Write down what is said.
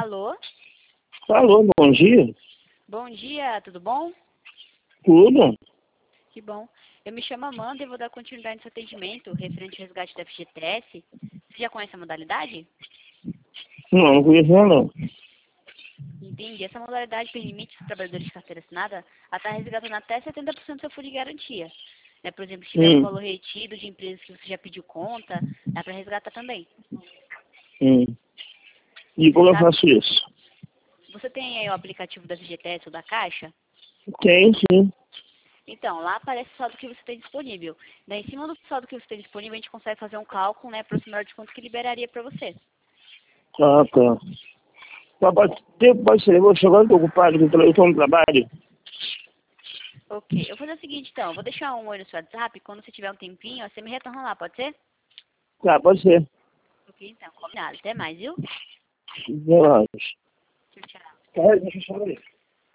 Alô? Alô, bom dia. Bom dia, tudo bom? Tudo? Que bom. Eu me chamo Amanda e vou dar continuidade nesse atendimento referente ao resgate da FGTS. Você já conhece a modalidade? Não conheço não. Entendi. Essa modalidade permite os trabalhadores de carteira assinada a estar resgatando até 70% do seu fundo de garantia. Né? Por exemplo, se tiver um valor retido de empresas que você já pediu conta, dá para resgatar também. E como eu faço isso? Você tem aí o aplicativo da FGTS ou da Caixa? Tem, sim. Então, lá aparece o saldo que você tem disponível. Daí, em cima do saldo que você tem disponível, a gente consegue fazer um cálculo, né, aproximado de quanto que liberaria para você. Ah, tá. Mas pode ser, eu vou chegar, estou ocupado, eu estou no trabalho. Ok, eu vou fazer o seguinte, então. Eu vou deixar um oi no seu WhatsApp. Quando você tiver um tempinho, você me retorna lá, pode ser? Tá, pode ser. Ok, então, combinado. Até mais, viu? Relaxa. Tchau, tchau. Tá, deixa eu só ver.